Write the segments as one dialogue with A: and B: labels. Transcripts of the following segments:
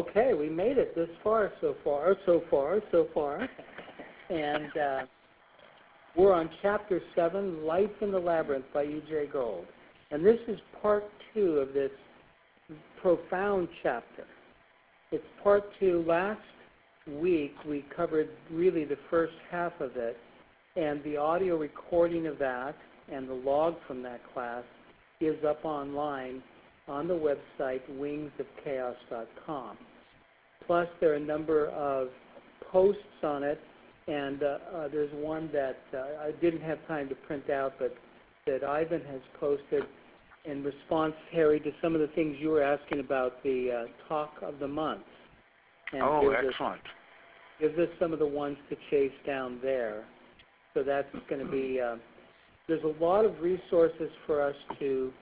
A: Okay, we made it this far so far. And we're on Chapter 7, Life in the Labyrinth by E.J. Gold. And this is part 2 of this profound chapter. It's part 2. Last week we covered really the first half of it, and the audio recording of that and the log from that class is up online on the website wingsofchaos.com. Plus there are a number of posts on it, and there's one that I didn't have time to print out, but that Ivan has posted in response, Harry, to some of the things you were asking about the talk of the month. And
B: excellent.
A: Gives us some of the ones to chase down there. So that's going to be, there's a lot of resources for us to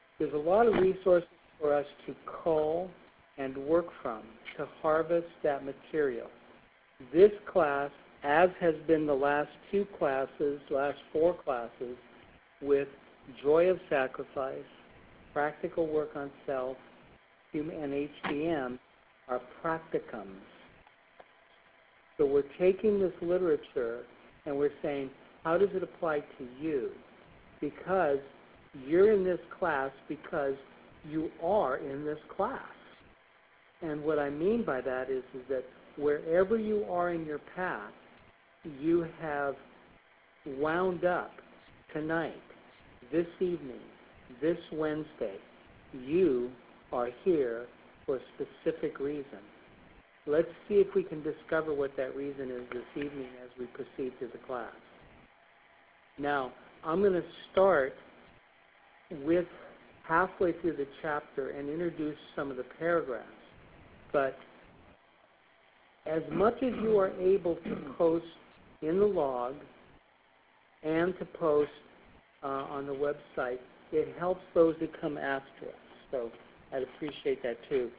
A: cull and work from, to harvest that material. This class, as has been the last 4 classes, with Joy of Sacrifice, Practical Work on Self, and HDM, are practicums. So we're taking this literature and we're saying, how does it apply to you? Because you're in this class because you are in this class. And what I mean by that is that wherever you are in your path, you have wound up tonight, this evening, this Wednesday. You are here for a specific reason. Let's see if we can discover what that reason is this evening as we proceed through the class. Now, I'm going to start with halfway through the chapter and introduce some of the paragraphs. But as much as you are able to post in the log and to post on the website, it helps those that come after us. So I'd appreciate that too.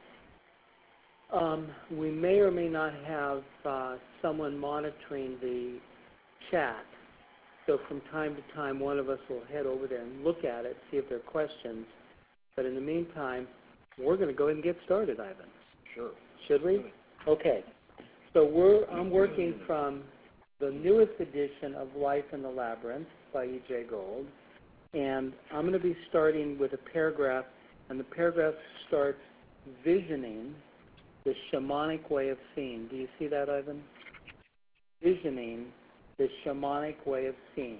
A: We may or may not have someone monitoring the chat. So from time to time, one of us will head over there and look at it, see if there are questions. But in the meantime, we're going to go ahead and get started, Ivan.
C: Sure.
A: Should we? Okay. So I'm working from the newest edition of Life in the Labyrinth by E.J. Gold. And I'm going to be starting with a paragraph, and the paragraph starts visioning the shamanic way of seeing. Do you see that, Ivan? Visioning the shamanic way of seeing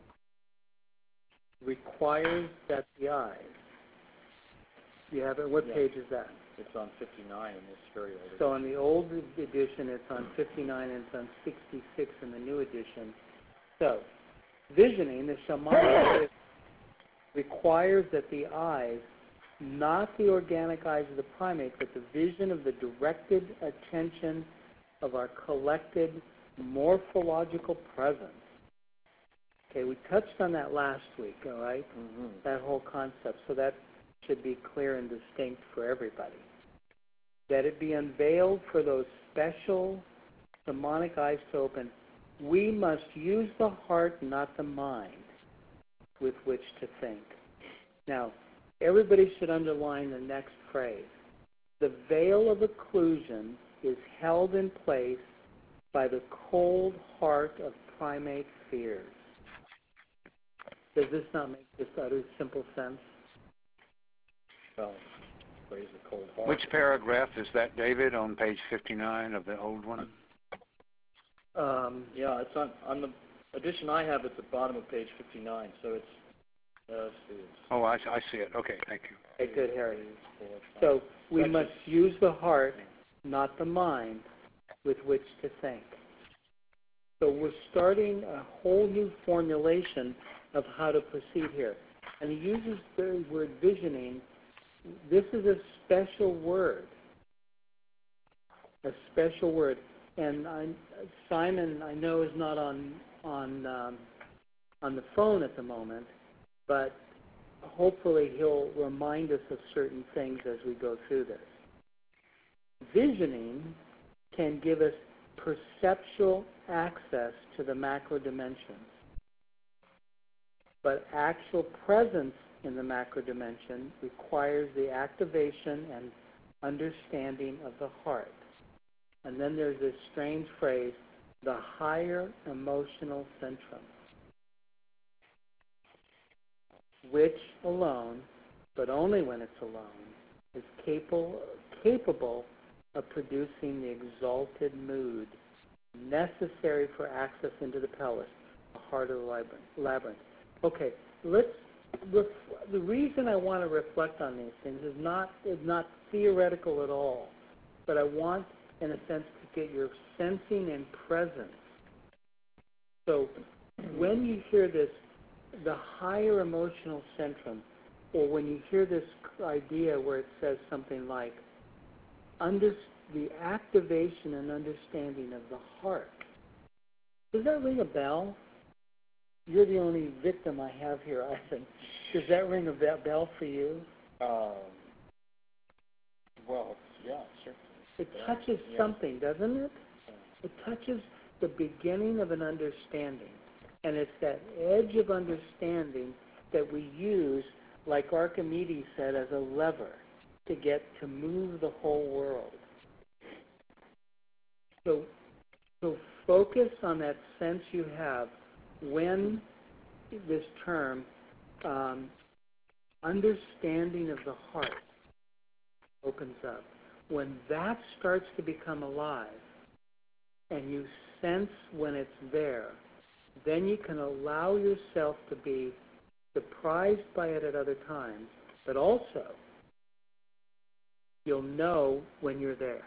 A: requires that the eyes. You have it. What page is that?
C: It's on 59 in this very old edition.
A: So in the old edition, it's on 59, and it's on 66 in the new edition. So, visioning the shamanic way requires that the eyes, not the organic eyes of the primate, but the vision of the directed attention of our collected morphological presence. Okay, we touched on that last week, all right?
C: Mm-hmm.
A: That whole concept. So that should be clear and distinct for everybody. That it be unveiled for those special demonic eyes to open. We must use the heart, not the mind, with which to think. Now, everybody should underline the next phrase. The veil of occlusion is held in place by the cold heart of primate fears. Does this not make just utter simple sense?
C: Well, phrase the cold heart.
B: Which paragraph is that, David, on page 59 of the old one?
C: Yeah, it's on the edition I have. It's at the bottom of page 59, so it's, let's see.
B: Oh, I see it. Okay, thank you.
A: Okay, good, Harry. So we must use the heart, not the mind, with which to think. So we're starting a whole new formulation of how to proceed here. And he uses the word visioning. This is a special word. A special word. And Simon, I know, is not on the phone at the moment, but hopefully he'll remind us of certain things as we go through this. Visioning can give us perceptual access to the macro dimensions, but actual presence in the macro dimension requires the activation and understanding of the heart. And then there's this strange phrase, the higher emotional centrum, which alone, but only when it's alone, is capable of producing the exalted mood necessary for access into the pelvis, the heart of the labyrinth. Okay, the reason I want to reflect on these things is not theoretical at all, but I want, in a sense, to get your sensing and presence. So when you hear this, the higher emotional centrum, or when you hear this idea where it says something like, the activation and understanding of the heart, does that ring a bell? You're the only victim I have here, I think. Does that ring a bell for you?
C: Well, yeah, certainly.
A: It touches something, doesn't it? It touches the beginning of an understanding. And it's that edge of understanding that we use, like Archimedes said, as a lever to move the whole world. So focus on that sense you have when this term, understanding of the heart, opens up. When that starts to become alive and you sense when it's there, then you can allow yourself to be surprised by it at other times, but also you'll know when you're there.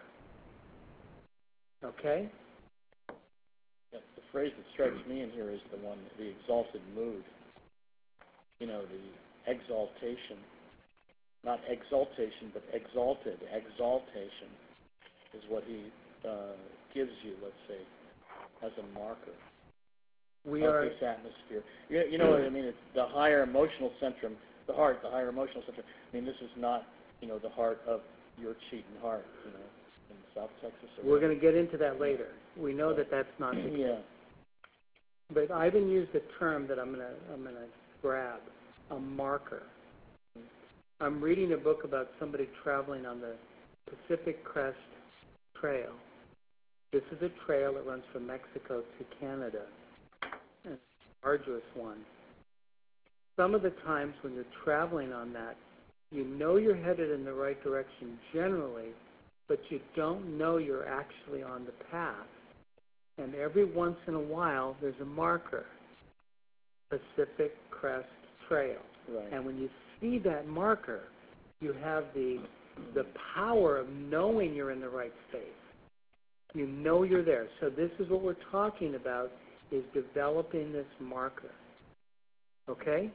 A: Okay?
C: Yeah, the phrase that strikes me in here is the one, the exalted mood. You know, the exaltation. Not exaltation, but exalted. Exaltation is what he gives you, let's say, as a marker of this atmosphere. You know what I mean? It's the higher emotional centrum, the heart, the higher emotional centrum. I mean, this is not, the heart of your Cheaton heart, in South Texas.
A: We're going to get into that later. We know that that's not the case.
C: Yeah.
A: But Ivan used a term that I'm going to grab, a marker. I'm reading a book about somebody traveling on the Pacific Crest Trail. This is a trail that runs from Mexico to Canada, and it's an arduous one. Some of the times when you're traveling on that, you know you're headed in the right direction generally, but you don't know you're actually on the path. And every once in a while, there's a marker, Pacific Crest Trail.
C: Right.
A: And when you see that marker, you have the power of knowing you're in the right space. You know you're there. So this is what we're talking about, is developing this marker. Okay?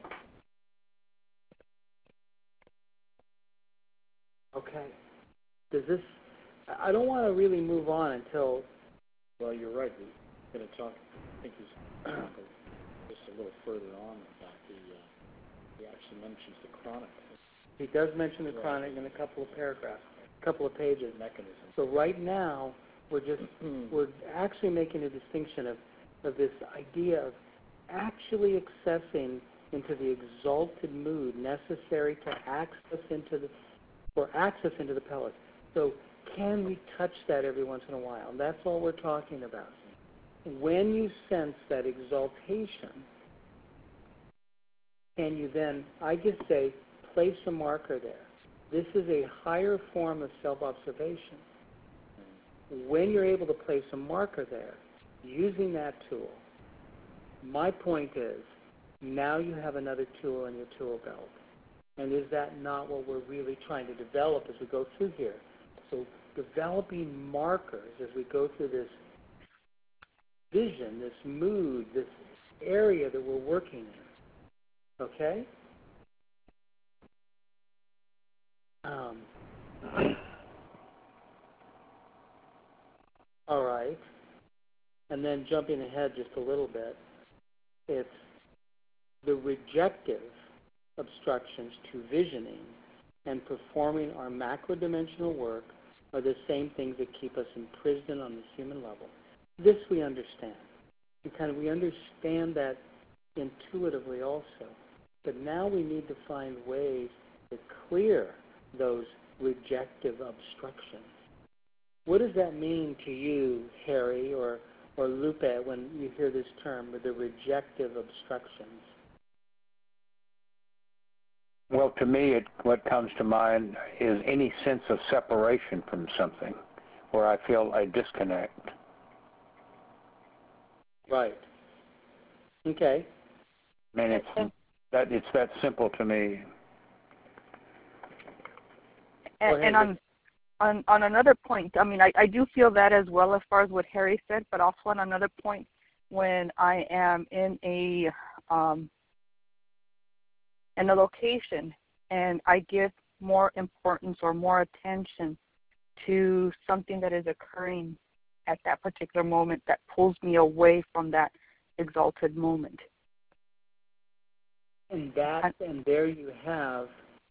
A: Okay. I don't want to really move on until...
C: Well, you're right. We're going to talk, I think he's just a little further on about he actually mentions the chronic.
A: He does mention the chronic in a couple of paragraphs, a couple of pages.
C: Mechanism.
A: So right now, we're actually making a distinction of this idea of actually accessing into the exalted mood necessary to access into the pelvis. So can we touch that every once in a while? And that's all we're talking about. When you sense that exaltation, can you then, I just say, place a marker there. This is a higher form of self-observation. When you're able to place a marker there, using that tool, my point is, now you have another tool in your tool belt. And is that not what we're really trying to develop as we go through here? So developing markers as we go through this vision, this mood, this area that we're working in. Okay? All right. And then jumping ahead just a little bit, it's the rejective obstructions to visioning and performing our macro-dimensional work are the same things that keep us imprisoned on this human level. This we understand. We understand that intuitively also. But now we need to find ways to clear those rejective obstructions. What does that mean to you, Harry, or Lupe, when you hear this term, the rejective obstructions?
B: Well, to me, what comes to mind is any sense of separation from something, where I feel a disconnect.
A: Right. Okay.
B: I mean, it's that simple to me.
D: And on another point, I mean, I do feel that as well as far as what Harry said, but also on another point, when I am in a location and I give more importance or more attention to something that is occurring at that particular moment that pulls me away from that exalted moment.
A: And there you have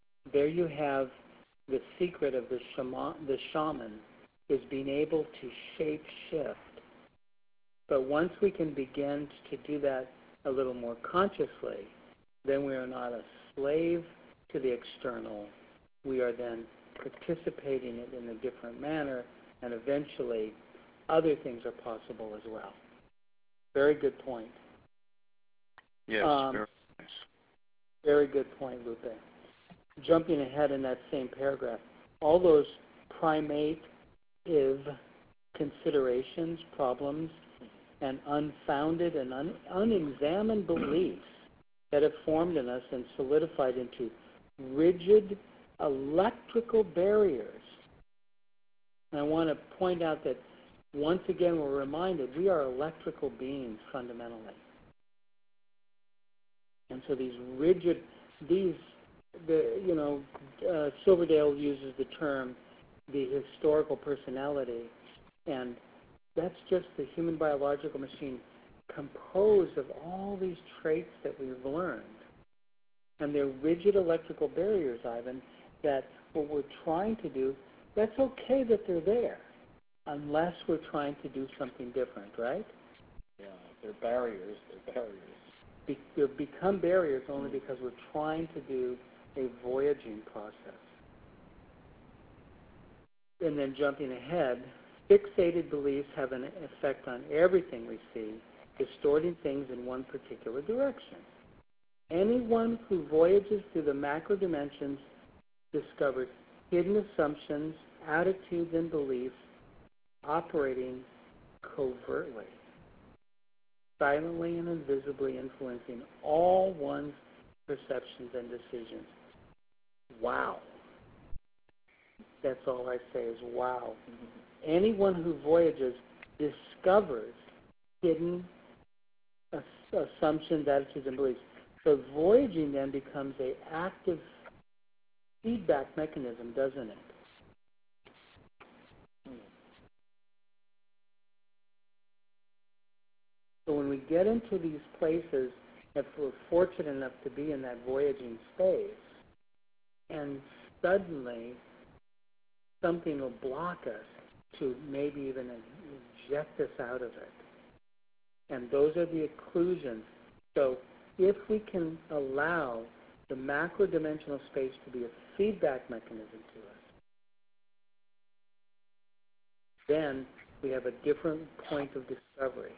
A: the secret of the shaman is being able to shape shift. But once we can begin to do that a little more consciously, then we are not a slave to the external. We are then participating in it in a different manner, and eventually other things are possible as well. Very good point.
B: Yes, very nice.
A: Very good point, Lupe. Jumping ahead in that same paragraph, all those primative considerations, problems, and unfounded and unexamined beliefs that have formed in us and solidified into rigid electrical barriers. And I want to point out that once again we're reminded we are electrical beings fundamentally. And so these rigid, Silverdale uses the term the historical personality, and that's just the human biological machine composed of all these traits that we've learned. And they're rigid electrical barriers, Ivan, that what we're trying to do, that's okay that they're there, unless we're trying to do something different, right?
C: Yeah, they're barriers.
A: They become barriers only because we're trying to do a voyaging process. And then jumping ahead, fixated beliefs have an effect on everything we see, distorting things in one particular direction. Anyone who voyages through the macro dimensions discovers hidden assumptions, attitudes, and beliefs operating covertly, silently and invisibly influencing all one's perceptions and decisions. Wow. That's all I say is wow. Mm-hmm. Anyone who voyages discovers hidden assumptions, attitudes, and beliefs. So voyaging then becomes an active feedback mechanism, doesn't it? So when we get into these places, if we're fortunate enough to be in that voyaging space, and suddenly something will block us to maybe even eject us out of it. And those are the occlusions. So if we can allow the macro-dimensional space to be a feedback mechanism to us, then we have a different point of discovery.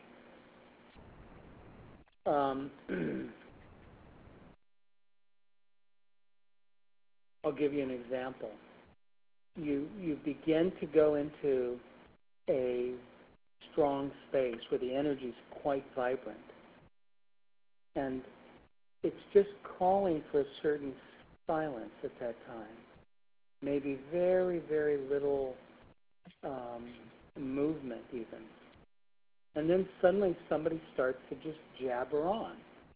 A: I'll give you an example. You begin to go into a strong space where the energy is quite vibrant. And it's just calling for a certain silence at that time. Maybe very, very little movement even. And then suddenly somebody starts to just jabber on.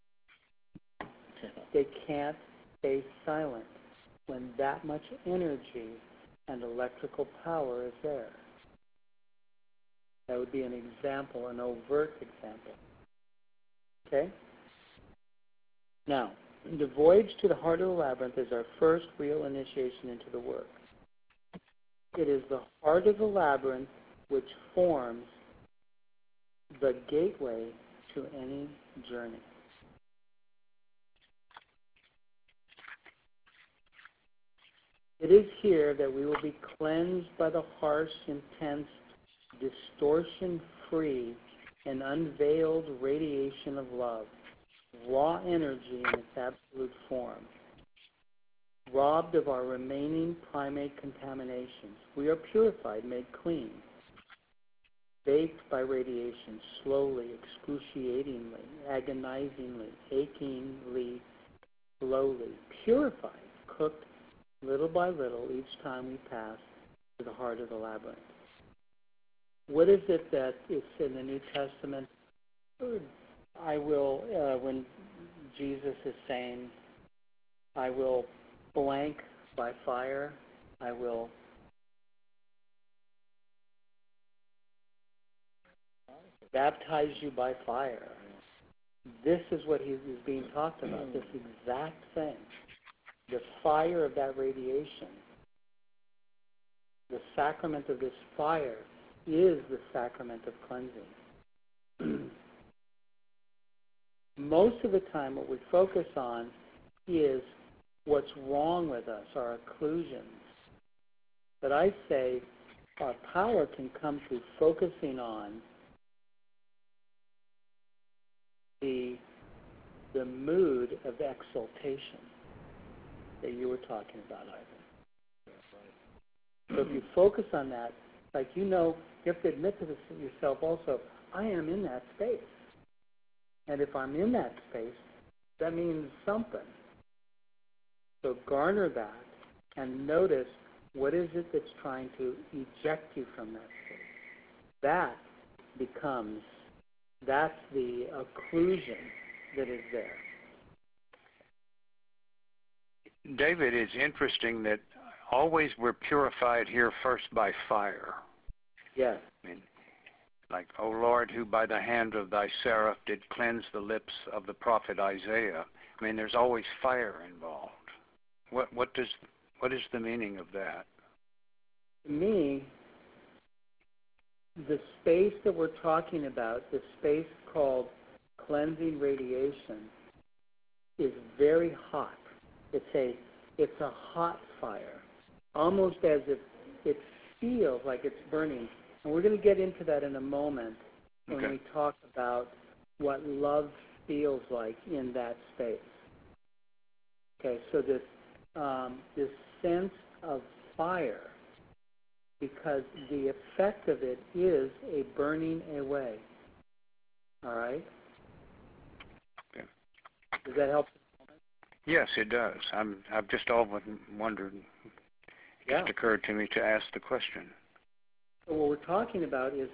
A: They can't stay silent when that much energy and electrical power is there. That would be an example, an overt example. Okay? Now, the voyage to the heart of the labyrinth is our first real initiation into the work. It is the heart of the labyrinth which forms the gateway to any journey. It is here that we will be cleansed by the harsh, intense, distortion-free, and unveiled radiation of love, raw energy in its absolute form. Robbed of our remaining primate contaminations, we are purified, made clean, baked by radiation, slowly, excruciatingly, agonizingly, achingly, slowly, purified, cooked little by little each time we pass to the heart of the labyrinth. What is it that is in the New Testament? I will, when Jesus is saying, I will blank by fire, I will baptize you by fire. This is what he is being talked about, this exact thing. The fire of that radiation, the sacrament of this fire is the sacrament of cleansing. Most of the time what we focus on is what's wrong with us, our occlusions. But I say our power can come through focusing on the mood of exaltation that you were talking about, Ivan. So if you focus on that, like you have to admit to yourself also, I am in that space. And if I'm in that space, that means something. So garner that and notice what is it that's trying to eject you from that space. That's the occlusion that is there.
B: David, it's interesting that always we're purified here first by fire.
A: Yes.
B: I mean, like, O Lord, who by the hand of thy seraph did cleanse the lips of the prophet Isaiah. I mean, there's always fire involved. What is the meaning of that?
A: To me, the space that we're talking about, the space called cleansing radiation, is very hot. It's a hot fire, almost as if it feels like it's burning. And we're going to get into that in a moment when we talk about what love feels like in that space. Okay, so this sense of fire, because the effect of it is a burning away. All right?
B: Okay.
A: Does that help?
B: Yes, it does. I've just always wondered. It just occurred to me to ask the question.
A: So what we're talking about is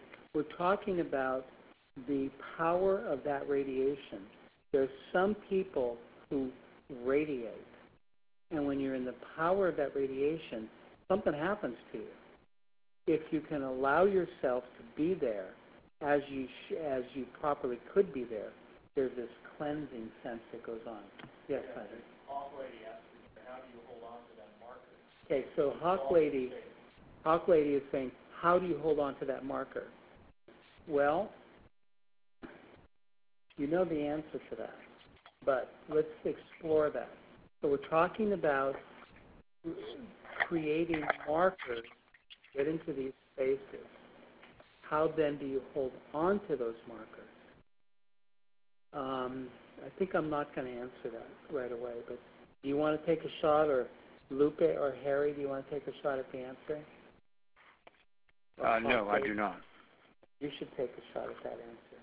A: the power of that radiation. There's some people who radiate, and when you're in the power of that radiation, something happens to you. If you can allow yourself to be there as you properly could be there, there's this cleansing sense that goes on. Yes, Heather.
C: Hawk Lady asked, how do you hold on to that marker?
A: Okay, so Hawk Lady is saying, how do you hold on to that marker? Well, you know the answer to that, but let's explore that. So we're talking about creating markers, get into these spaces. How then do you hold on to those markers? I think I'm not going to answer that right away, but do you want to take a shot, or Lupe or Harry, do you want to take a shot at the answer?
B: No, I do not.
A: You should take a shot at that answer.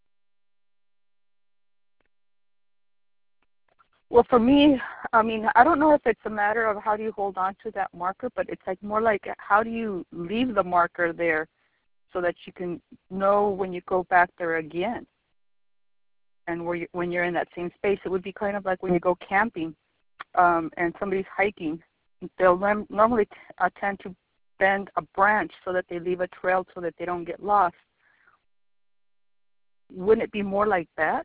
D: Well, for me, I mean, I don't know if it's a matter of how do you hold on to that marker, but it's like more like how do you leave the marker there so that you can know when you go back there again. And when you're in that same space, it would be kind of like when you go camping and somebody's hiking. They'll normally tend to bend a branch so that they leave a trail so that they don't get lost. Wouldn't it be more like that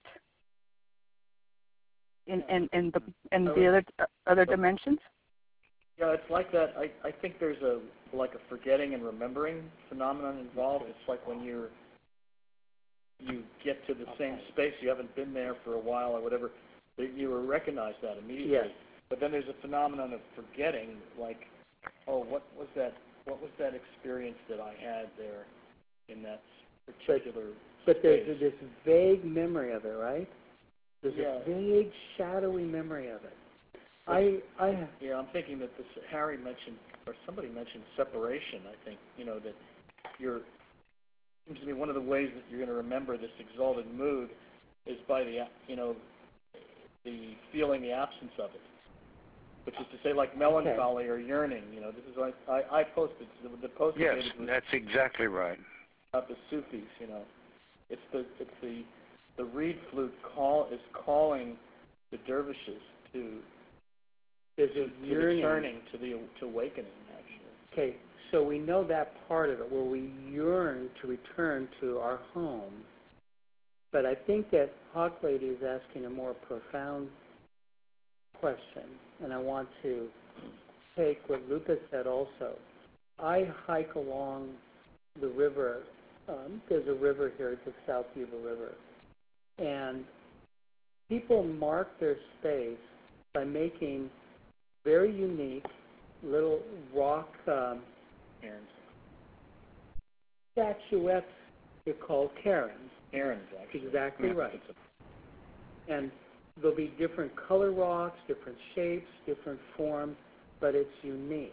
D: in the other dimensions?
C: Yeah, it's like that. I think there's a forgetting and remembering phenomenon involved. It's like when you get to the same space, you haven't been there for a while or whatever, you will recognize that immediately.
A: Yes.
C: But then there's a phenomenon of forgetting, like Oh, what was that experience that I had there in that particular
A: But
C: space?
A: there's this vague memory of it, right? There's
C: Yeah.
A: a vague, shadowy memory of it.
C: Yeah, I'm thinking that Harry mentioned, or somebody mentioned separation. I think, that seems to me one of the ways that you're going to remember this exalted mood is by the feeling the absence of it, which is to say, like melancholy or yearning. This is like I posted the post.
B: Yes, that's exactly right.
C: About the Sufis. It's the reed flute is calling the dervishes to returning to awakening, actually.
A: Okay, so we know that part of it, where we yearn to return to our home. But I think that Hawk Lady is asking a more profound question, and I want to take what Lupa said also. I hike along the river. There's a river here, it's the South Yuba River. And people mark their space by making very unique little rock statuettes. They're called cairns.
C: Cairns, actually.
A: Exactly right. And there'll be different color rocks, different shapes, different forms, but it's unique.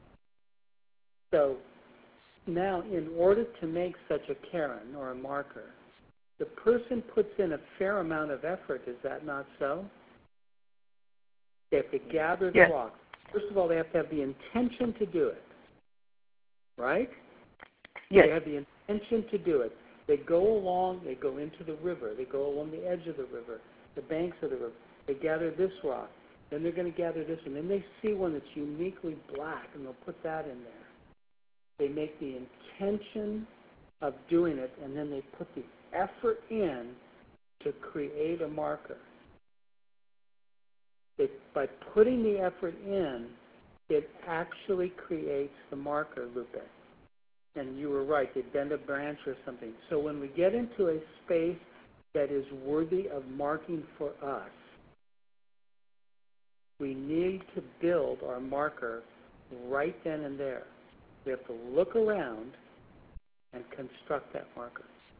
A: So now, in order to make such a cairn or a marker, the person puts in a fair amount of effort. Is that not so? They have to gather the rocks. First of all, they have to have the intention to do it, right?
D: Yes.
A: They have the intention to do it. They go along, they go into the river, they go along the edge of the river, the banks of the river. They gather this rock, then they're going to gather this one. Then they see one that's uniquely black, and they'll put that in there. They make the intention of doing it, and then they put the effort in to create a marker. By putting the effort in, it actually creates the marker, Lupe. And you were right, they bend a branch or something. So when we get into a space that is worthy of marking for us, we need to build our marker right then and there. We have to look around and construct that marker.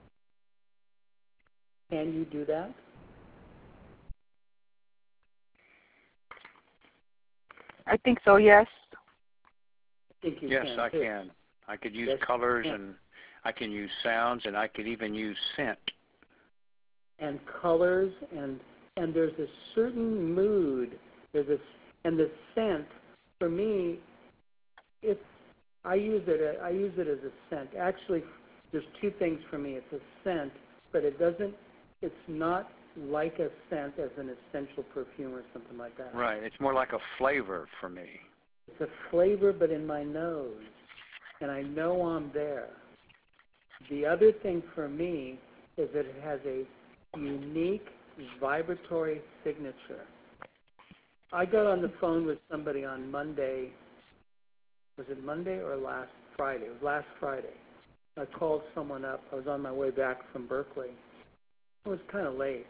A: Can you do that?
D: I think so, yes.
A: I think you
B: Yes,
A: can,
B: I
A: too.
B: can. I could use
A: Yes,
B: colors, and I can use sounds, and I could even use scent.
A: And colors, and there's a certain mood. And the scent, for me, I use it as a scent. Actually, there's two things for me. It's a scent, but it's not like a scent as an essential perfume or something like that.
B: Right. It's more like a flavor for me.
A: It's a flavor, but in my nose, and I know I'm there. The other thing for me is that it has a unique vibratory signature. I got on the phone with somebody on Monday. Was it Monday or last Friday? It was last Friday. I called someone up. I was on my way back from Berkeley. It was kind of late.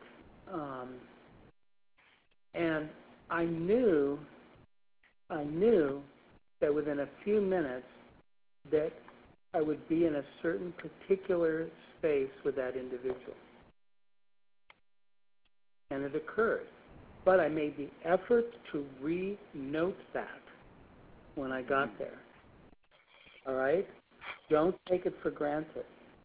A: And I knew that within a few minutes that I would be in a certain particular space with that individual. And it occurred. But I made the effort to re-note that when I got there. All right? Don't take it for granted.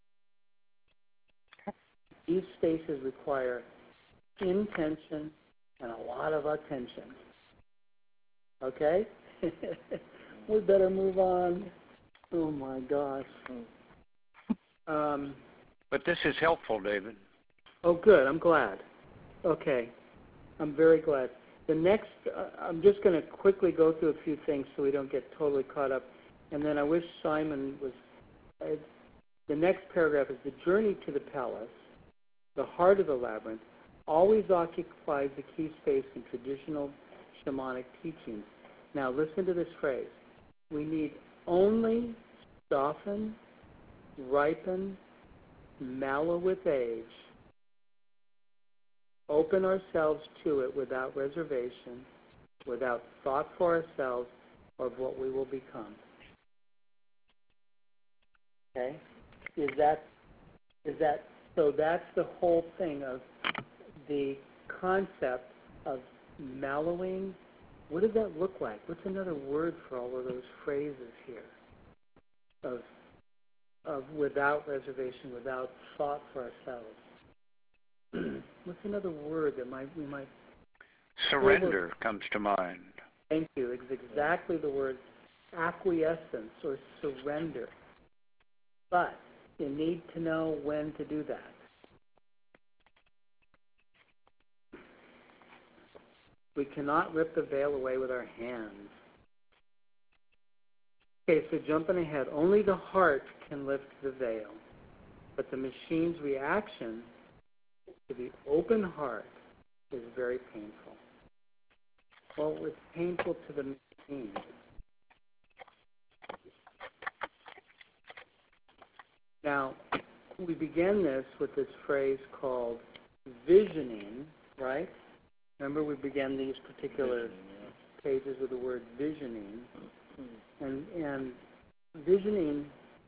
A: These spaces require intention and a lot of attention. Okay? We better move on. Oh, my gosh.
B: But this is helpful, David.
A: Oh, good. I'm glad. Okay. I'm very glad. The next, I'm just going to quickly go through a few things so we don't get totally caught up. And then I wish Simon was, the next paragraph is the journey to the palace, the heart of the labyrinth, always occupies the key space in traditional shamanic teachings. Now listen to this phrase. We need only soften, ripen, mellow with age, open ourselves to it without reservation, without thought for ourselves, or of what we will become. Okay? So that's the whole thing of the concept of mellowing. What does that look like? What's another word for all of those phrases here? Of without reservation, without thought for ourselves. What's another word that we might...
B: Surrender comes to mind.
A: Thank you. It's exactly the word acquiescence or surrender. But you need to know when to do that. We cannot rip the veil away with our hands. Okay, so jumping ahead, only the heart can lift the veil, but the machine's reaction to the open heart is very painful. Well, it's painful to the machine. Now, we begin this with this phrase called visioning, right? Remember, we began these particular pages with the word visioning. And visioning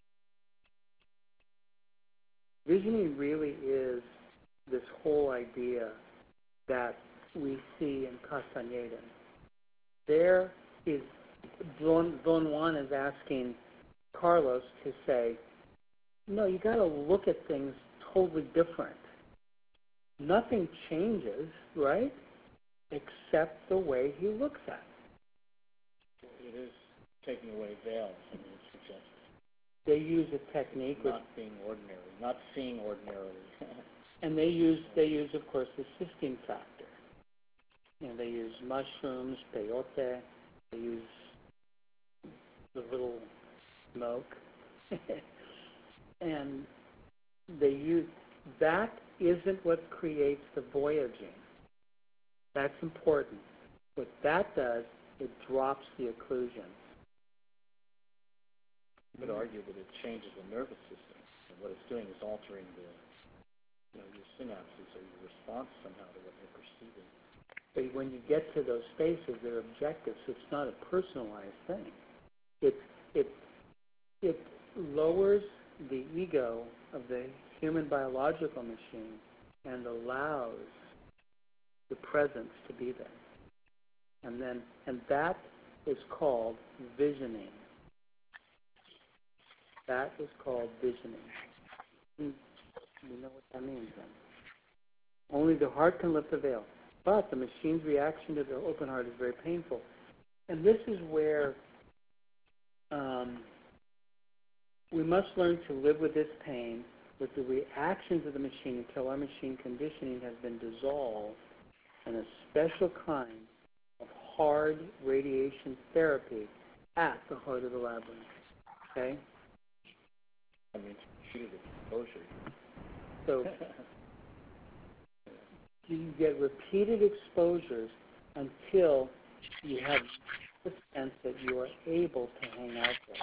A: really is this whole idea that we see in Castaneda. There is, Don Juan is asking Carlos to say, no, you got to look at things totally different. Nothing changes, right? Except the way he looks at it.
C: It is taking away veils, I mean, it suggests.
A: They use a technique
C: not being ordinary, not seeing ordinarily.
A: And they use, of course, the cysteine factor. You know, they use mushrooms, peyote, they use the little smoke. And they use, that isn't what creates the voyaging. That's important. What that does, it drops the occlusion.
C: You could argue that it changes the nervous system. And what it's doing is altering your synapses or your response somehow to what you're perceiving.
A: But when you get to those spaces, they're objective, so it's not a personalized thing. It lowers the ego of the human biological machine and allows the presence to be there. And that is called visioning. That is called visioning. You know what that means then. Only the heart can lift the veil. But the machine's reaction to the open heart is very painful. And this is where we must learn to live with this pain, with the reactions of the machine until our machine conditioning has been dissolved in a special kind of hard radiation therapy at the heart of the labyrinth. Okay?
C: I mean, repeated exposure.
A: So you get repeated exposures until you have the sense that you are able to hang out there.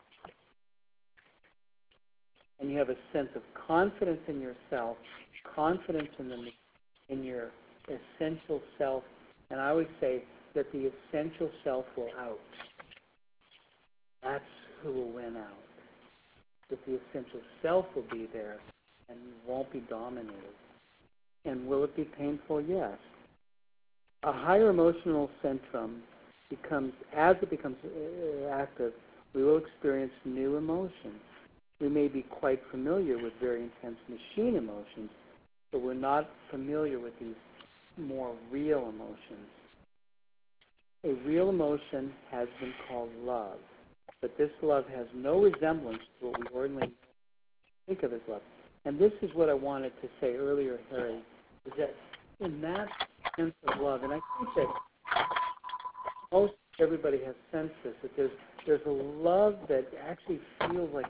A: And you have a sense of confidence in yourself, confidence in your essential self. And I always say that the essential self will out. That's who will win out. That the essential self will be there and won't be dominated. And will it be painful? Yes. A higher emotional centrum becomes, as it becomes active, we will experience new emotions. We may be quite familiar with very intense machine emotions, but we're not familiar with these more real emotions. A real emotion has been called love, but this love has no resemblance to what we ordinarily think of as love. And this is what I wanted to say earlier, Harry, is that in that sense of love, and I think that most everybody has sensed this, that there's a love that actually feels like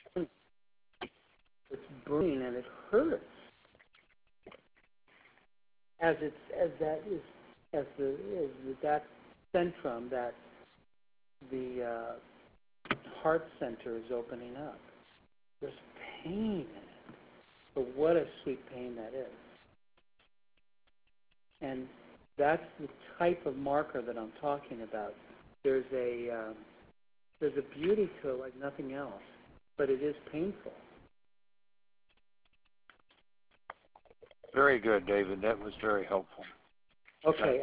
A: it's burning and it hurts. As that centrum, that the heart center is opening up. There's pain in it, but what a sweet pain that is. And that's the type of marker that I'm talking about. There's a beauty to it like nothing else, but it is painful.
B: Very good, David. That was very helpful.
A: Okay.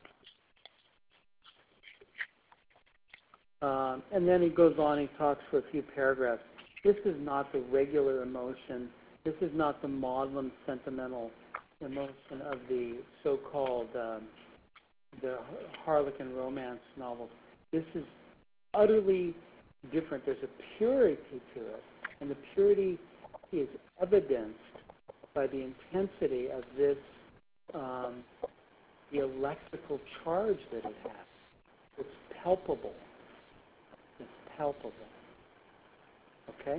A: And then he goes on, he talks for a few paragraphs. This is not the regular emotion. This is not the maudlin sentimental emotion of the so-called the Harlequin romance novels. This is utterly different. There's a purity to it, and the purity is evidenced by the intensity of this, the electrical charge that it has. It's palpable. It's palpable. Okay?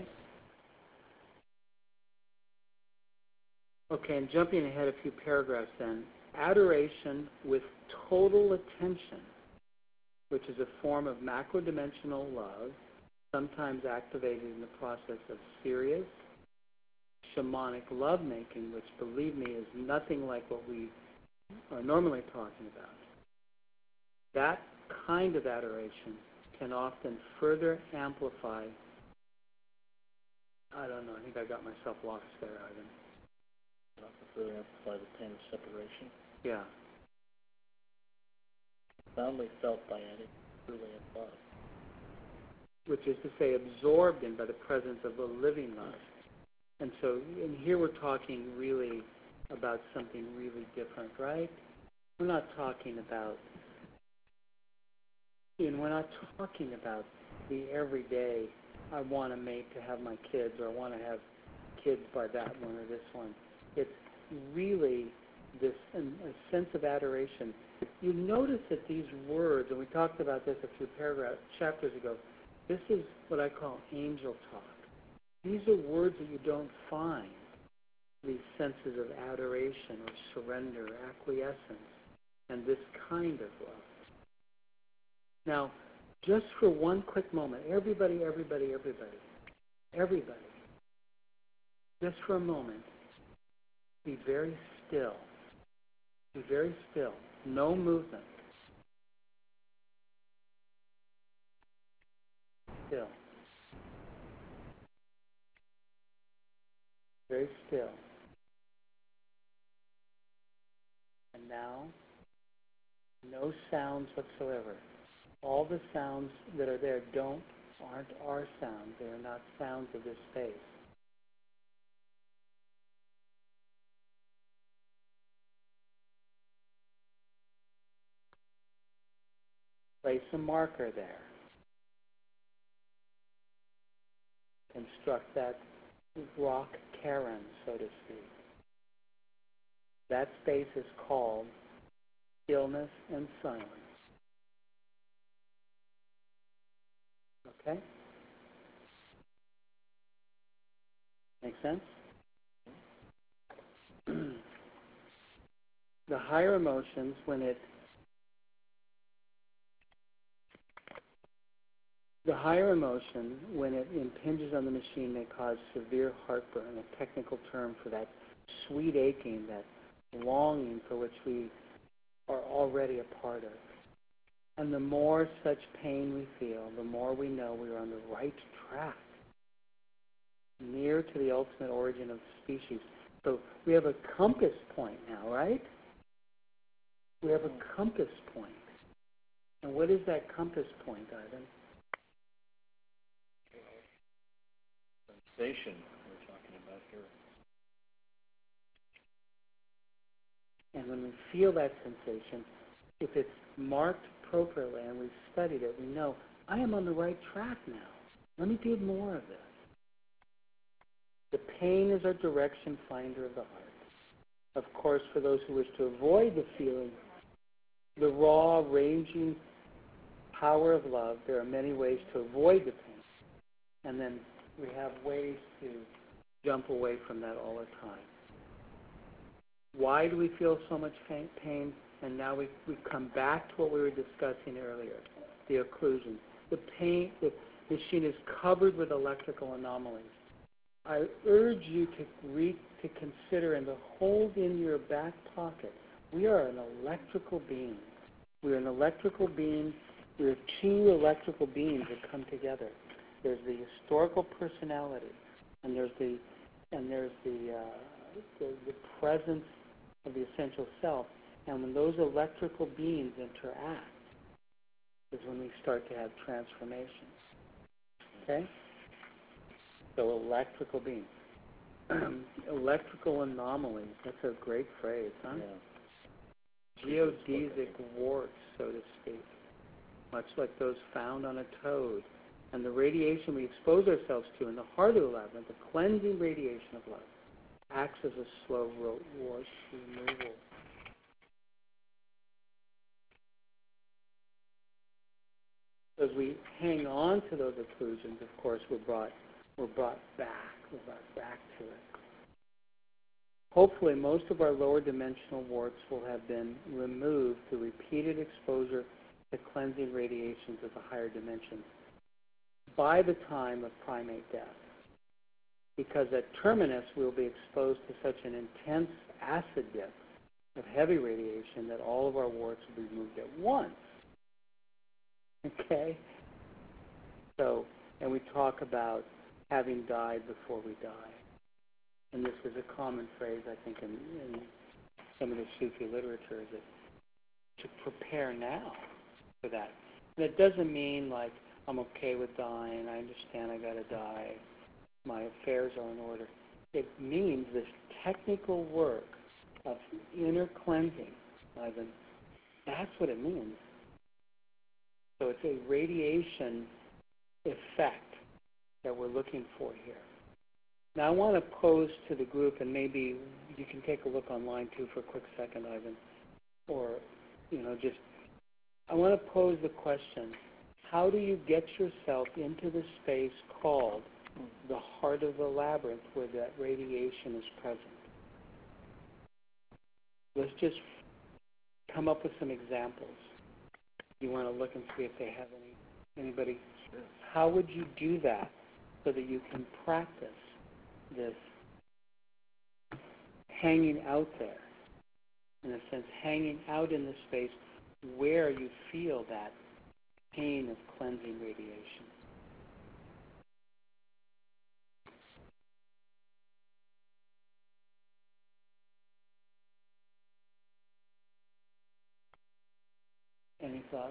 A: Okay, and jumping ahead a few paragraphs then. Adoration with total attention, which is a form of macro-dimensional love, sometimes activated in the process of serious shamanic lovemaking, which, believe me, is nothing like what we are normally talking about. That kind of adoration can often further amplify, I don't know, I think I got myself lost there, Ivan.
C: Further amplify the pain of separation.
A: Yeah.
C: Profoundly felt by any truly in love.
A: Which is to say, absorbed in by the presence of the living love. And so, and here we're talking really about something really different, right? We're not talking about, we're not talking about the everyday, I want a mate to have my kids, or I want to have kids by that one or this one. It's really this a sense of adoration. You notice that these words, and we talked about this a few chapters ago, this is what I call angel talk. These are words that you don't find, these senses of adoration or surrender, acquiescence, and this kind of love. Now, just for one quick moment, everybody, just for a moment, be very still. Be very still. No movement. Still. Very still. And now, no sounds whatsoever. All the sounds that are there aren't our sounds. They are not sounds of this space. Place a marker there. Construct that rock cairn, so to speak. That space is called stillness and silence. Okay? Make sense? The higher emotions, when it impinges on the machine, may cause severe heartburn, a technical term for that sweet aching, that longing for which we are already a part of. And the more such pain we feel, the more we know we are on the right track, near to the ultimate origin of species. So we have a compass point now, right? We have a compass point. And what is that compass point, Ivan?
C: Sensation we're talking about here.
A: And when we feel that sensation, if it's marked appropriately and we've studied it, we know, I am on the right track now. Let me do more of this. The pain is our direction finder of the heart. Of course, for those who wish to avoid the feeling, the raw, raging power of love, there are many ways to avoid the pain. And then we have ways to jump away from that all the time. Why do we feel so much pain? And now we come back to what we were discussing earlier, the occlusion. The machine is covered with electrical anomalies. I urge you to consider and to hold in your back pocket, we are an electrical being. We are an electrical being There are two electrical beings that come together. There's the historical personality, and there's the presence of the essential self. And when those electrical beings interact, is when we start to have transformation. Okay? So electrical beings. Electrical anomalies. That's a great phrase, huh?
C: Yeah.
A: Geodesic warts, so to speak, much like those found on a toad. And the radiation we expose ourselves to in the heart of the labyrinth, the cleansing radiation of love, acts as a slow wart removal. As we hang on to those occlusions, of course, we're brought back to it. Hopefully, most of our lower dimensional warts will have been removed through repeated exposure to cleansing radiations of the higher dimensions by the time of primate death. Because at terminus, we'll be exposed to such an intense acid dip of heavy radiation that all of our warts will be removed at once. Okay? So, and we talk about having died before we die. And this is a common phrase, I think, in some of the Sufi literature, is that to prepare now for that. And it doesn't mean like, I'm okay with dying, I understand I got to die, my affairs are in order. It means this technical work of inner cleansing, Ivan. That's what it means. So it's a radiation effect that we're looking for here. Now I want to pose to the group, and maybe you can take a look online too for a quick second, Ivan, or, I want to pose the question, how do you get yourself into the space called the heart of the labyrinth where that radiation is present? Let's just come up with some examples. You want to look and see if they have anybody.
C: Sure.
A: How would you do that so that you can practice this hanging out there? In a sense, hanging out in the space where you feel that pain of cleansing radiation. Any thoughts?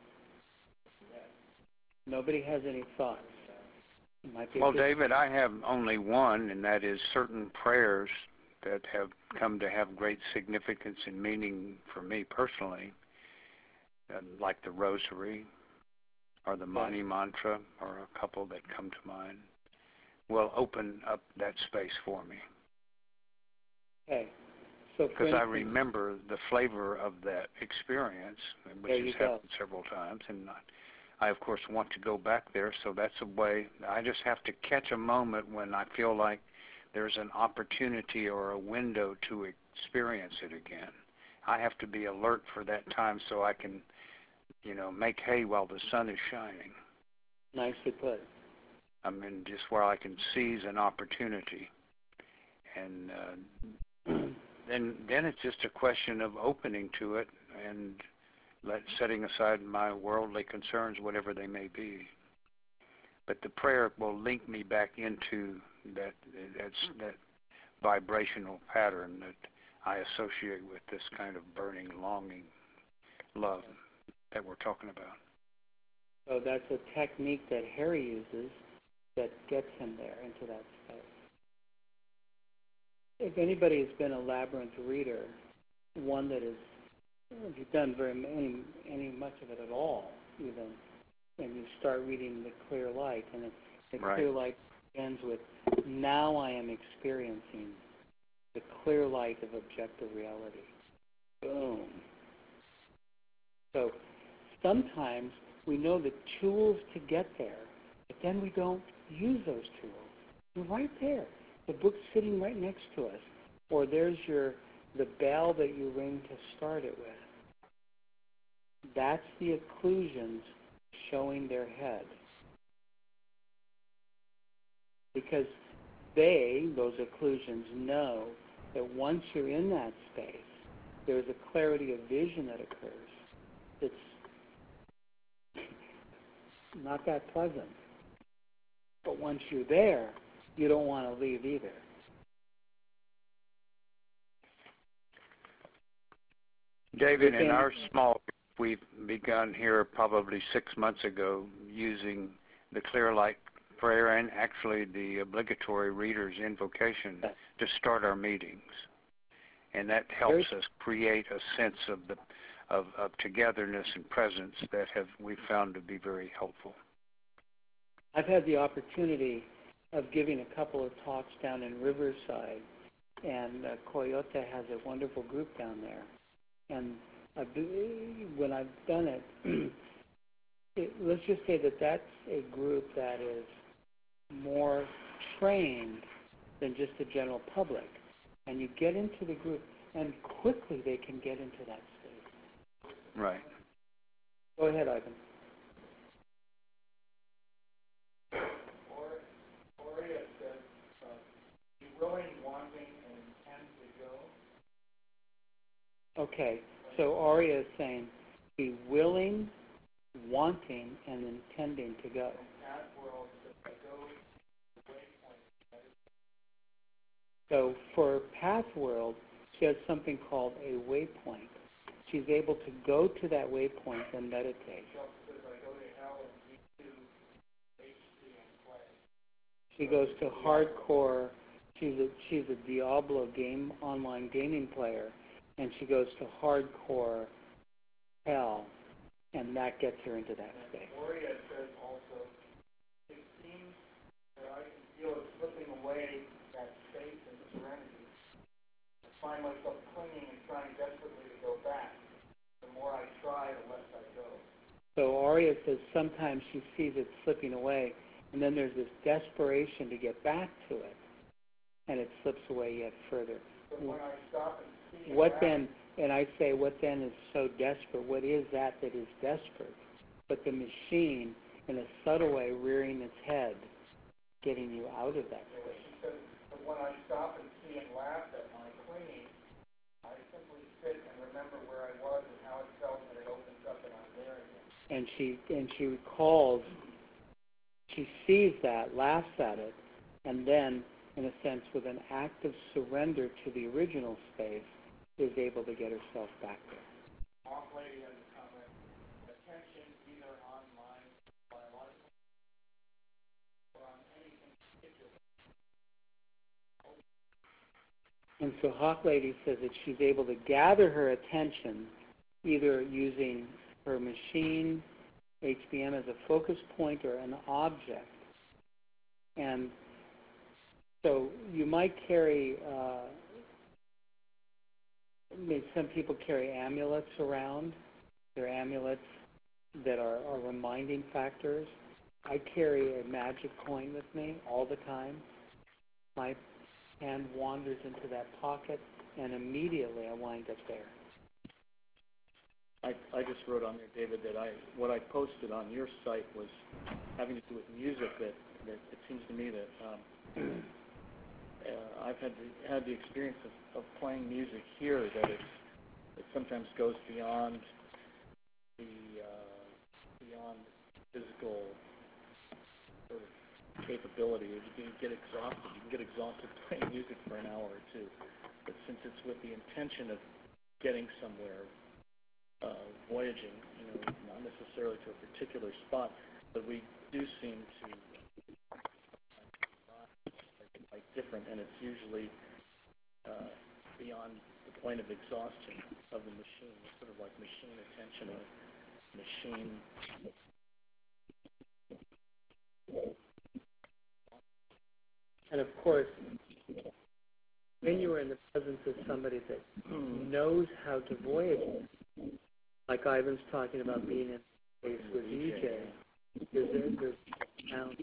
A: Nobody has any thoughts.
B: Well, David, I have only one, and that is certain prayers that have come to have great significance and meaning for me personally, like the Rosary or the Mani Mantra, or a couple that come to mind, will open up that space for me.
A: Okay. So
B: because I remember the flavor of that experience, which has happened several times, and I, of course, want to go back there, so that's a way. I just have to catch a moment when I feel like there's an opportunity or a window to experience it again. I have to be alert for that time so I can, make hay while the sun is shining.
A: Nicely put.
B: I mean, just where I can seize an opportunity. And then it's just a question of opening to it and setting aside my worldly concerns, whatever they may be. But the prayer will link me back into that vibrational pattern that I associate with this kind of burning, longing love that we're talking about.
A: So that's a technique that Harry uses that gets him there into that space. If anybody has been a labyrinth reader, one that is, if you've done any much of it at all, even, and you start reading the clear light, and the clear light ends with, now I am experiencing the clear light of objective reality. Boom. So sometimes we know the tools to get there, but then we don't use those tools. They're right there. The book's sitting right next to us. Or there's the bell that you ring to start it with. That's the occlusions showing their head. Because those occlusions, know that once you're in that space, there's a clarity of vision that occurs. not that pleasant. But once you're there, you don't want to leave either.
B: David, in our small group, we've begun here probably 6 months ago using the Clear Light prayer and actually the obligatory reader's invocation to start our meetings. And that helps us create a sense of togetherness and presence that we've found to be very helpful.
A: I've had the opportunity of giving a couple of talks down in Riverside, and Coyote has a wonderful group down there. And when I've done it, let's just say that that's a group that is more trained than just the general public. And you get into the group, and quickly they can get into that state.
B: Right.
A: Go ahead, Ivan. Aurea says, be willing, wanting, and intend to go. Okay, so Aurea is saying, be willing, wanting, and intending to go. So for Path World, she has something called a waypoint. She's able to go to that waypoint and meditate. She goes to hardcore. She's a Diablo online gaming player, and she goes to hardcore hell, and that gets her into that state. Aurea says also, it seems that I can feel it slipping away, that space and serenity. I find myself clinging and trying desperately to go back. The more I try, the less I go. So Aurea says sometimes she sees it slipping away, and then there's this desperation to get back to it, and it slips away yet further. But when I stop and see what then, and I say, what then is so desperate? What is that is desperate? But the machine, in a subtle way, rearing its head, getting you out of that space. She says, but when I stop and see and laugh at my clinging, I simply sit and remember where I was and how it felt, and it opens up and I'm there again. And she recalls, she sees that, laughs at it, and then, in a sense, with an act of surrender to the original space, is able to get herself back there. Off lady has a comment. Attention either on mind, biological, or on anything particular. And so Hawk Lady says that she's able to gather her attention either using her machine, HBM, as a focus point or an object. And so you might carry, some people carry amulets around. They're amulets that are reminding factors. I carry a magic coin with me all the time. My hand wanders into that pocket, and immediately I wind up there.
C: I just wrote on there, David, that what I posted on your site was having to do with music. That it seems to me that I've had the experience of playing music here that it sometimes goes beyond the physical sort of capability. You can get exhausted. You can get exhausted playing music for an hour or two. But since it's with the intention of getting somewhere, voyaging, not necessarily to a particular spot, but we do seem to like different, and it's usually beyond the point of exhaustion of the machine. It's sort of like machine attention, or machine.
A: And of course, when you are in the presence of somebody that knows how to voyage, like Ivan's talking about being in space with EJ, there's sound,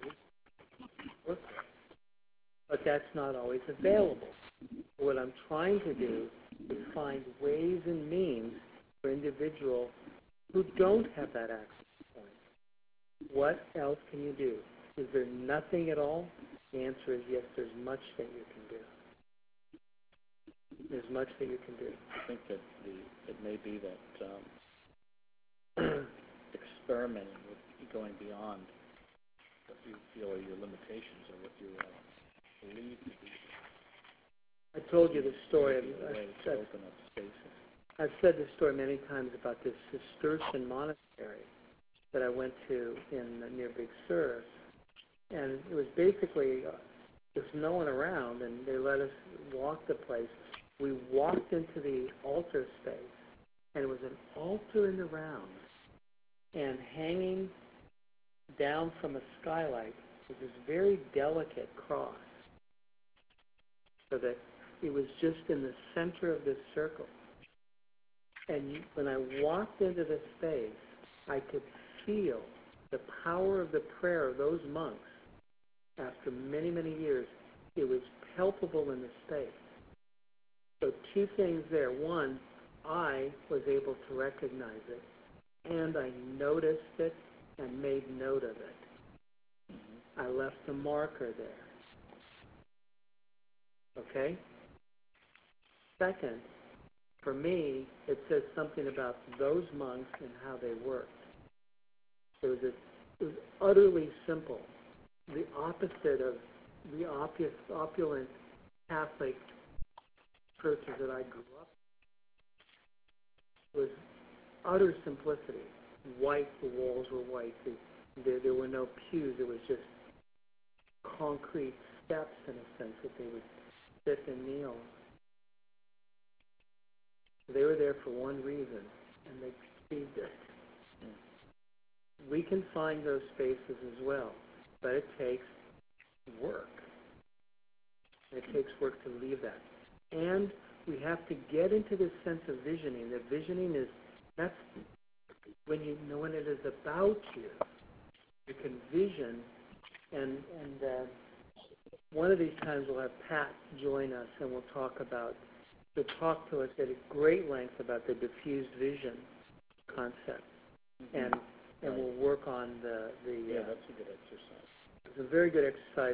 A: but that's not always available. What I'm trying to do is find ways and means for individuals who don't have that access point. What else can you do? Is there nothing at all? The answer is yes, there's much that you can do. There's much that you can do.
C: I think that it may be that experimenting with going beyond what you feel are your limitations or what you believe to be.
A: I told you the story.
C: To open up spaces.
A: I've said this story many times about this Cistercian monastery that I went to near Big Sur, and it was basically there's no one around, and they let us walk the place. We walked into the altar space, and it was an altar in the round, and hanging down from a skylight was this very delicate cross, so that it was just in the center of this circle. And when I walked into the space, I could feel the power of the prayer of those monks. After many, many years, it was palpable in the space. So two things there. One, I was able to recognize it, and I noticed it and made note of it. I left a marker there. Okay? Second, for me, it says something about those monks and how they worked. It was utterly simple. The opposite of the opulent Catholic churches that I grew up in. It was utter simplicity. White, the walls were white. There were no pews. It was just concrete steps, in a sense, that they would sit and kneel. They were there for one reason, and they perceived it. We can find those spaces as well, but it takes work. It takes work to leave that. And we have to get into this sense of visioning. The visioning that's when you know when it is about you. You can vision, and one of these times we'll have Pat join us, and we'll talk to us at great length about the diffused vision concept, and we'll work on the
C: that's a good exercise.
A: It's a very good exercise.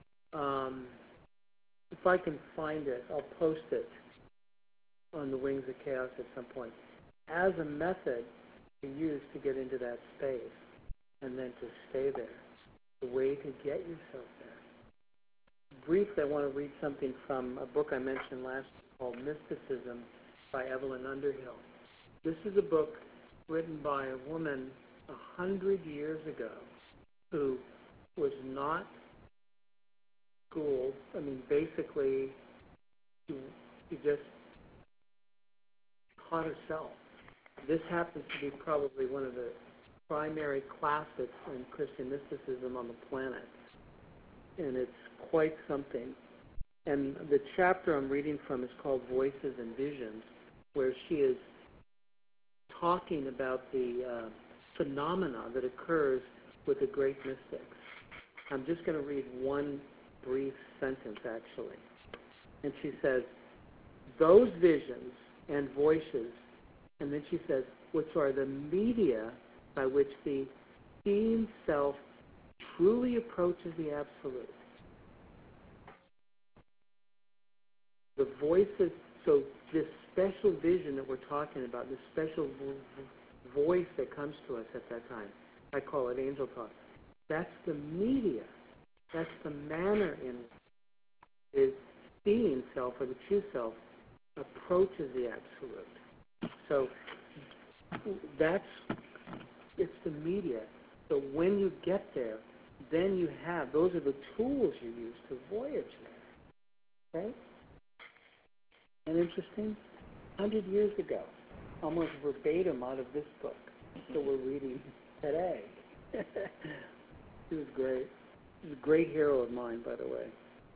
A: If I can find it, I'll post it on the Wings of Chaos at some point as a method to use to get into that space and then to stay there. The way to get yourself there. Briefly, I want to read something from a book I mentioned last week called Mysticism by Evelyn Underhill. This is a book written by a woman 100 years ago who was not schooled. I mean, basically, she just taught herself. This happens to be probably one of the primary classics in Christian mysticism on the planet. And it's quite something. And the chapter I'm reading from is called Voices and Visions, where she is talking about the phenomena that occurs with the great mystics. I'm just going to read one brief sentence, actually. And she says, those visions and voices, and then she says, which are the media by which the seeing self truly approaches the absolute. The voices, so this special vision that we're talking about, this special voice that comes to us at that time, I call it angel talk. That's the media. That's the manner in which the seeing self or the true self approaches the absolute. So it's the media. So when you get there, then you have, those are the tools you use to voyage there. Right? And interesting, 100 years ago, almost verbatim out of this book that we're reading today. He was great. He was a great hero of mine, by the way.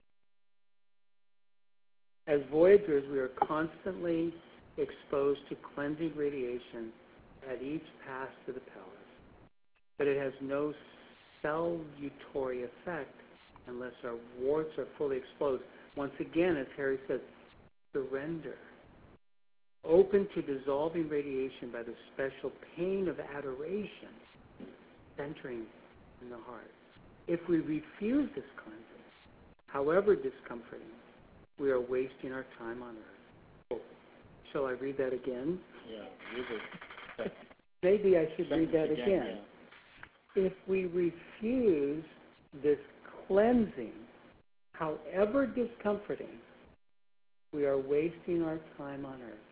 A: As voyagers, we are constantly exposed to cleansing radiation at each pass to the palace. But it has no salutary effect unless our warts are fully exposed. Once again, as Harry says, surrender. Open to dissolving radiation by the special pain of adoration, centering in the heart. If we refuse this cleansing, however discomforting, we are wasting our time on earth. Oh, shall I read that again?
C: Yeah, read it.
A: Maybe I should read that again.
C: Yeah.
A: If we refuse this cleansing, however discomforting, we are wasting our time on earth.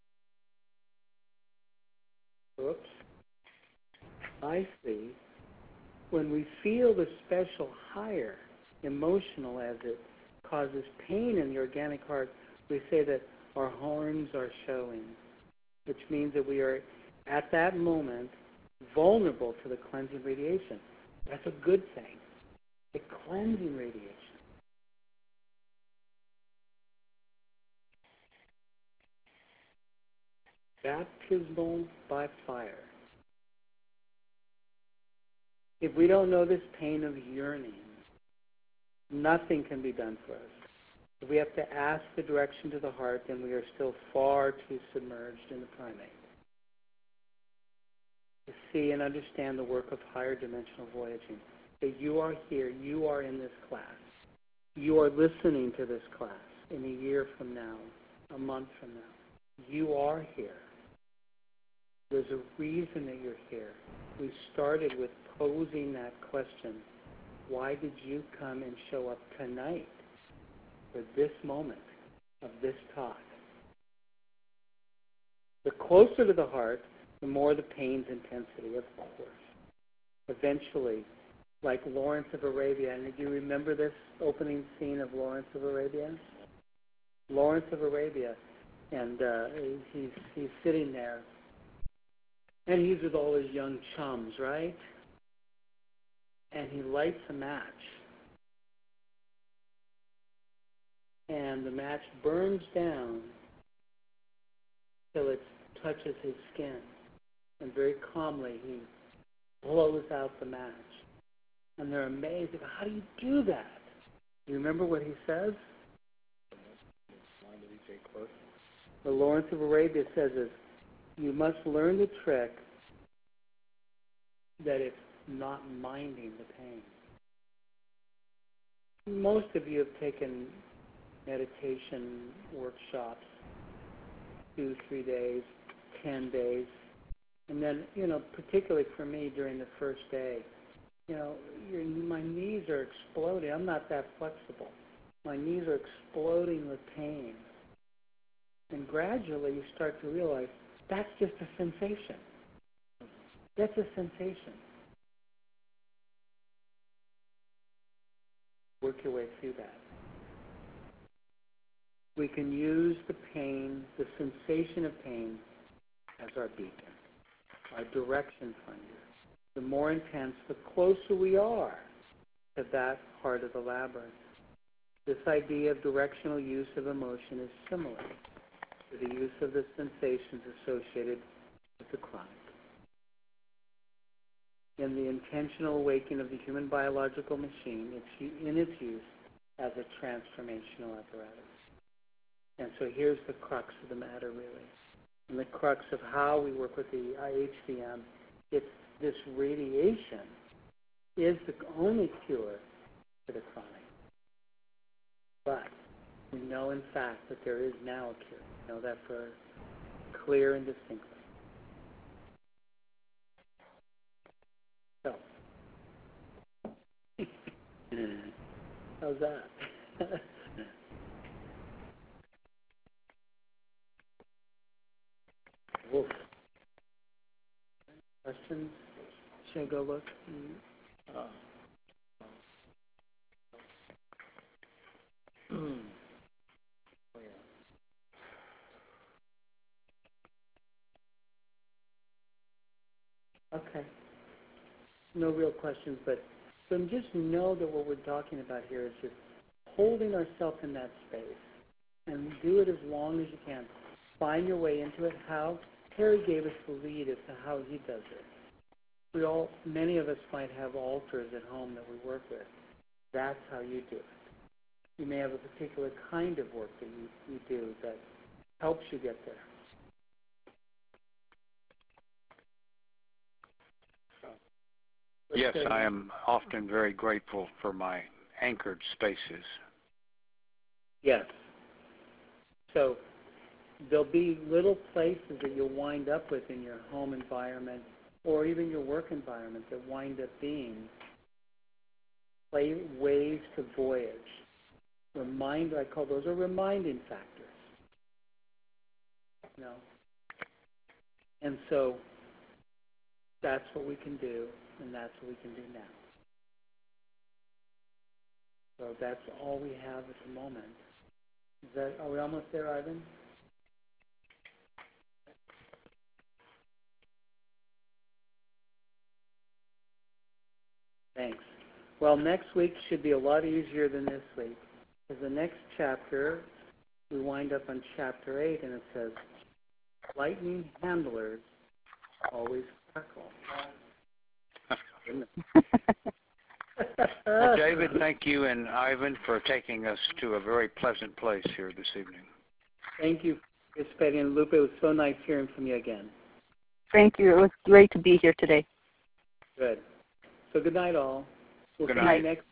A: Oops. I see. When we feel the special higher, emotional, as it causes pain in the organic heart, we say that our horns are showing, which means that we are, at that moment, vulnerable to the cleansing radiation. That's a good thing. The cleansing radiation. Baptismal by fire. If we don't know this pain of yearning, nothing can be done for us. If we have to ask the direction to the heart, then we are still far too submerged in the primate. To see and understand the work of higher dimensional voyaging. That you are here, you are in this class. You are listening to this class in a year from now, a month from now. You are here. There's a reason that you're here. We started with posing that question. Why did you come and show up tonight for this moment of this talk? The closer to the heart, the more the pain's intensity, of course. Eventually, like Lawrence of Arabia, and do you remember this opening scene of Lawrence of Arabia? Lawrence of Arabia, and he's sitting there, and he's with all his young chums, right? And he lights a match. And the match burns down till it touches his skin. And very calmly he blows out the match. And they're amazed. How do you do that? You remember what he says? The Lawrence of Arabia says is, you must learn the trick that it's not minding the pain. Most of you have taken meditation workshops, 2, 3 days, 10 days. And then, particularly for me during the first day, my knees are exploding. I'm not that flexible. My knees are exploding with pain. And gradually you start to realize that's just a sensation. That's a sensation. Work your way through that. We can use the pain, the sensation of pain, as our beacon, our direction finder. The more intense, the closer we are to that heart of the labyrinth. This idea of directional use of emotion is similar to the use of the sensations associated with the chronic. In the intentional awakening of the human biological machine, it's in its use as a transformational apparatus. And so here's the crux of the matter, really. And the crux of how we work with the IHCM, it's this radiation is the only cure for the chronic. But we know, in fact, that there is now a cure. We know that for clear and distinctly. So, how's that? Wolf. Questions? Should I go look? Okay. No real questions, but just know that what we're talking about here is just holding ourselves in that space. And do it as long as you can. Find your way into it. How? Terry gave us the lead as to how he does it. Many of us might have altars at home that we work with. That's how you do it. You may have a particular kind of work that you do that helps you get there.
B: Yes, I am often very grateful for my anchored spaces.
A: Yes. So there'll be little places that you'll wind up with in your home environment or even your work environment that wind up being ways to voyage. I call those are reminding factors. You know? And so that's what we can do, and that's what we can do now. So that's all we have at the moment. Are we almost there, Ivan? Thanks. Well, next week should be a lot easier than this week. Because the next chapter, we wind up on chapter 8, and it says, lightning handlers always crackle.
B: Well, David, thank you, and Ivan, for taking us to a very pleasant place here this evening.
A: Thank you for participating. Lupe, it was so nice hearing from you again.
D: Thank you. It was great to be here today.
A: Good. So good night, all. We'll
B: Good
A: see
B: night.
A: you next